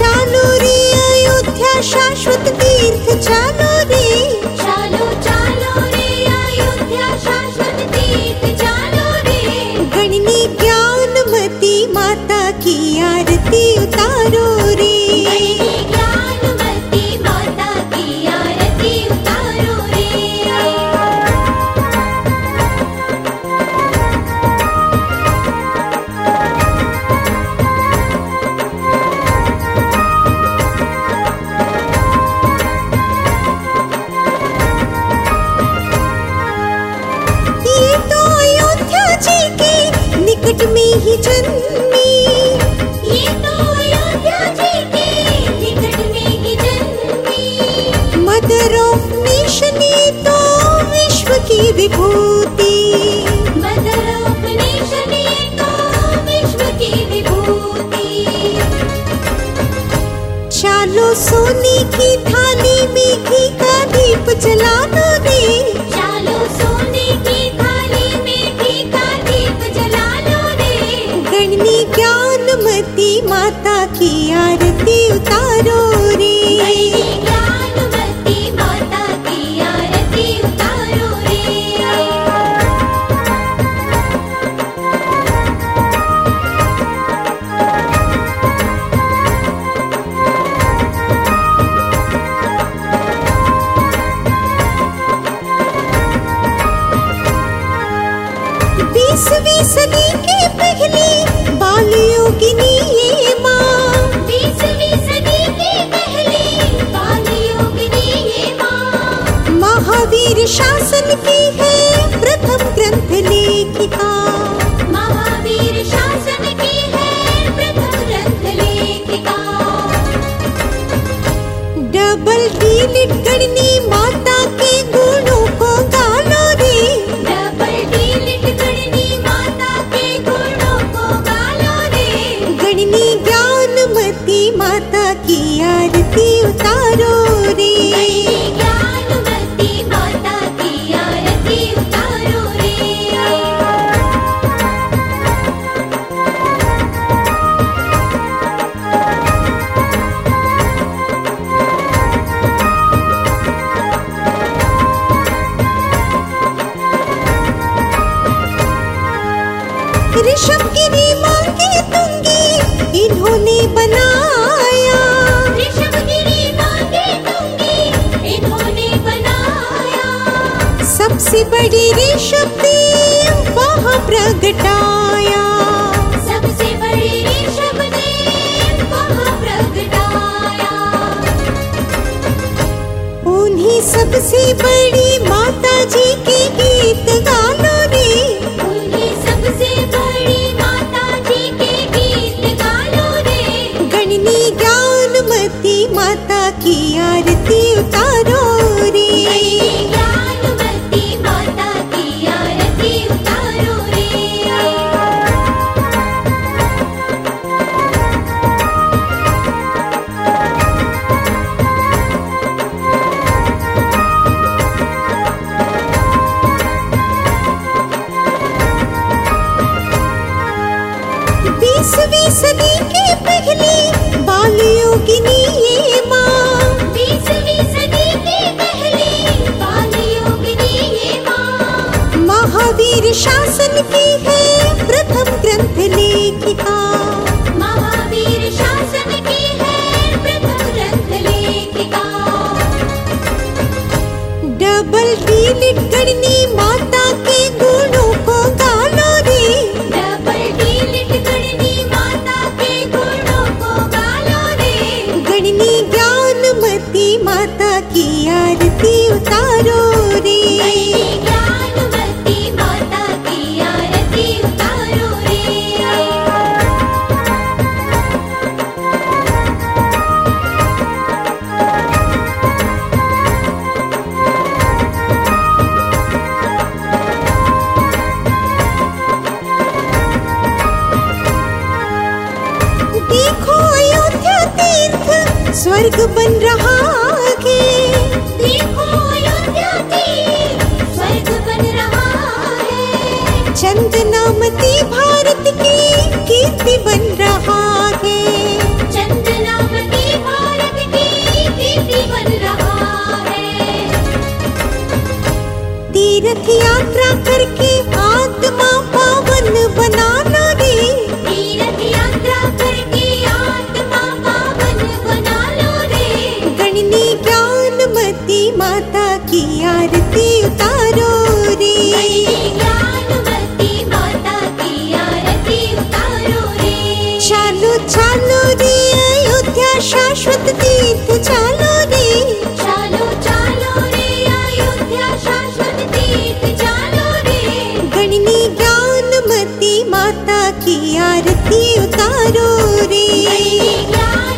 चालो रे अयोध्या शाश्वत तीर्थ चालो रे, चालो चालो रे अयोध्या शाश्वत तीर्थ चालो रे। गणनी ज्ञानमती माता की आरती उतारो रे, गणनी ज्ञानमती माता की आरती उतारो रे। ये तो अयोध्या जी के निकट में ही जन्मी, ये तो अयोध्या जी के निकट में ही जन्मी। मदर ऑफ नेशन ये तो विश्व की विभूति, मदर ऑफ नेशन ये तो विश्व की विभूति। चालो सोने की थाली में घी का दीप जला दो रे, चालो सोने की थाली में घी का दीप जला लो रे। गणनी ज्ञानमती माता की आरती उतारो रे, गणनी ज्ञानमती माता की आरती उतारो रे। बीसवीं सदी के पहले बाल योगिनी ये माँ, 20वीं सदी के पहले बाल योगिनी ये माँ। महावीर शासन की है प्रथम ग्रंथ लेखिका, महावीर शासन की है प्रथम ग्रंथ लेखिका। डबल डीलिट गणनी माता के गुणों को गालो रे, डबल डीलिट गणनी माता के गुणों को गालो रे। गणनी ज्ञानमती माता की आरती उतारो रे, गणनी ज्ञानमती माता की आरती उतारो रे। ऋषभगिरी माँ के तुंगी इन्होंने बनाया, ऋषभगिरी माँ के तुंगी इन्होंने बनाया। सबसे बड़ी ऋषभ देव वहाँ प्रगटाया, सबसे बड़ी ऋषभ देव वहाँ प्रगटाया। उन्हीं सबसे बड़ी माता जी के गीत गालो रे, उन्हीं सबसे बड़ी माता जी के गीत गालो रे। गणनी ज्ञानमती माता की आरती उतारो रे, गणनी ज्ञानमती माता की आरती उतारो रे। बीसवीं सदी के पहले बाल योगिनी ये माँ, 20वीं सदी के पहले बाल योगिनी ये माँ। महावीर शासन की है प्रथम ग्रंथ लेखिका, महावीर शासन की है प्रथम ग्रंथ लेखिका। डबल डीलिट गणनी माता के गुणों को गालो रे, डबल डीलिट गणनी माता के गुणों को गालो रे। गणनी ज्ञानमती माता की आरती उतारो रे, गणनी ज्ञानमती माता की आरती उतारो रे। देखो अयोध्या तीर्थ स्वर्ग बन रहा है, देखो अयोध्या तीर्थ स्वर्ग बन रहा है। चंदनामती भारत की कीर्ति बन रहा है, चंदनामती की आरती उतारो रे। ज्ञानवती माता की आरती उतारो रे। चालो चालो रे अयोध्या शाश्वत तीर्थ चालो रे। चालो चालो रे अयोध्या शाश्वत तीर्थ चालो रे। गणनी ज्ञानमती माता की आरती उतारो रे। ज्ञान